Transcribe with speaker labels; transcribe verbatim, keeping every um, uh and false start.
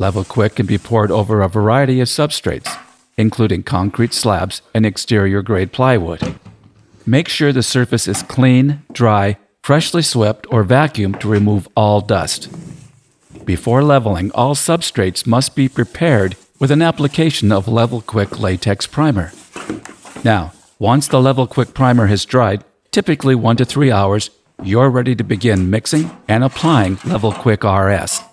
Speaker 1: Level Quick can be poured over a variety of substrates, including concrete slabs and exterior-grade plywood. Make sure the surface is clean, dry, freshly swept or vacuumed to remove all dust. Before leveling, all substrates must be prepared with an application of Level Quick Latex Primer. Now, once the Level Quick Primer has dried, typically one to three hours, you're ready to begin mixing and applying Level Quick R S.